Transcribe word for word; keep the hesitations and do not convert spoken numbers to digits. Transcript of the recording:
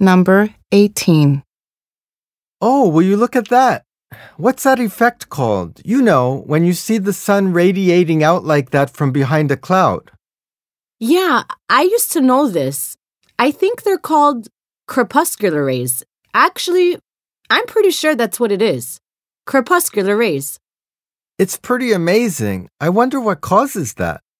Number eighteen. Oh, will you look at that? What's that effect called? You know, when you see the sun radiating out like that from behind a cloud. Yeah, I used to know this. I think they're called crepuscular rays. Actually, I'm pretty sure that's what it is. Crepuscular rays. It's pretty amazing. I wonder what causes that.